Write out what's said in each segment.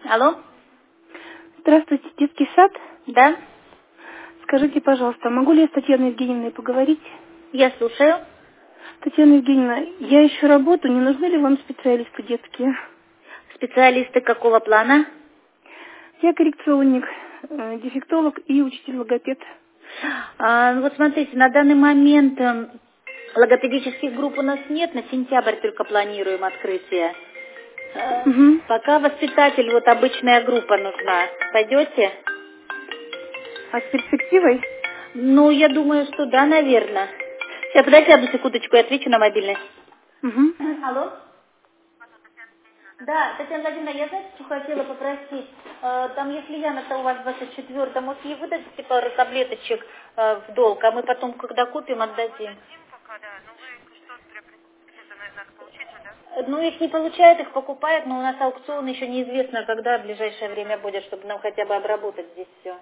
Алло? Здравствуйте, детский сад. Да? Скажите, пожалуйста, могу ли я с Татьяной Евгеньевной поговорить? Я слушаю. Татьяна Евгеньевна, я ищу работу, не нужны ли вам специалисты детские? Специалисты какого плана? Я коррекционник, дефектолог и учитель-логопед. Вот смотрите, на данный момент логопедических групп у нас нет, на сентябрь только планируем открытие. Угу. Пока воспитатель, вот обычная группа нужна. Пойдете? А с перспективой? Ну, я думаю, что да, наверное. Сейчас, подожди одну секундочку, я отвечу на мобильный. Угу. Алло? Да, Татьяна Владимировна, я, знаете, что хотела попросить? Там, если Яна-то у вас 24-го, может, ей выдадите пару таблеточек в долг, а мы потом, когда купим, отдадим. Ну, их не получают, их покупают, но у нас аукцион еще неизвестно, когда в ближайшее время будет, чтобы нам хотя бы обработать здесь все.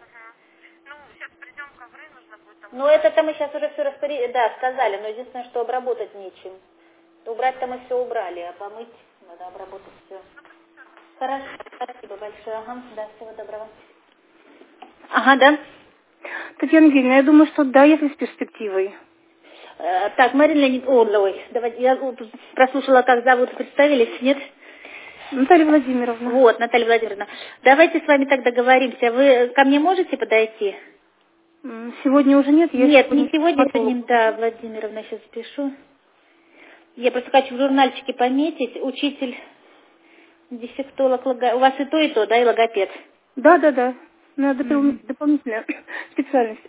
Ну, это-то мы сейчас уже все да, сказали, но единственное, что обработать нечем. Убрать-то мы все убрали, а помыть надо обработать все. Хорошо, спасибо большое. Ага, да, всего доброго. Ага, да. Татьяна Евгеньевна, я думаю, что да, если с перспективой. Так, Марина Леонидовна, ой, давайте, я прослушала, как зовут, представились, нет? Наталья Владимировна. Вот, Наталья Владимировна. Давайте с вами так договоримся. Вы ко мне можете подойти? Сегодня уже нет? Нет, не сегодня, это не да, Владимировна, сейчас запишу. Я просто хочу в журнальчике пометить. Учитель, дефектолог, у вас и то, да, и логопед? Да. Надо дополнительная специальность.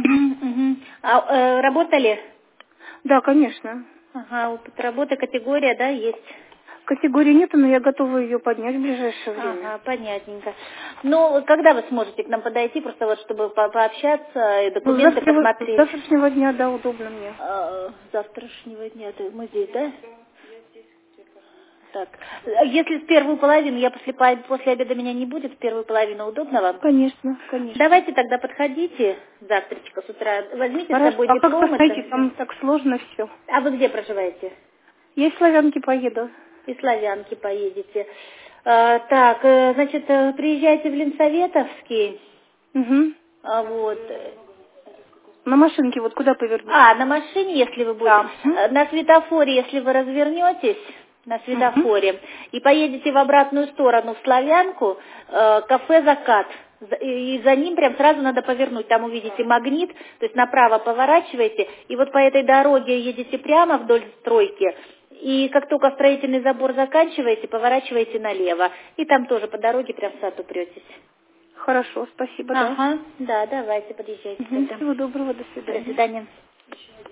А работали? Да, конечно. Ага, опыт работы, категория, да, есть? Категории нету, но я готова ее поднять в ближайшее время. Ага, понятненько. Ну, когда вы сможете к нам подойти, просто вот чтобы пообщаться и документы посмотреть? Завтрашнего дня, да, удобно мне. Завтрашнего дня, мы здесь, да? Так, если в первую половину, я после обеда меня не будет, в первую половину удобно вам? Конечно. Давайте тогда подходите завтрачка с утра, возьмите с Хорошо, собой а как диплом. знаете, там так сложно все. А вы где проживаете? Я из Славянки поеду. Из Славянки поедете. Так, значит, приезжайте в Ленсоветовский. Угу. Вот. На машинке вот куда повернуть? На машине, если вы будете. Да. На светофоре, если вы развернетесь, на светофоре, и поедете в обратную сторону, в Славянку, кафе «Закат». И за ним прям сразу надо повернуть. Там увидите магнит, то есть направо поворачиваете, и вот по этой дороге едете прямо вдоль стройки, и как только строительный забор заканчиваете, поворачиваете налево. И там тоже по дороге прям в сад упретесь. Хорошо, спасибо, Ага, да, давайте, подъезжайте. Всего доброго, до свидания. До свидания.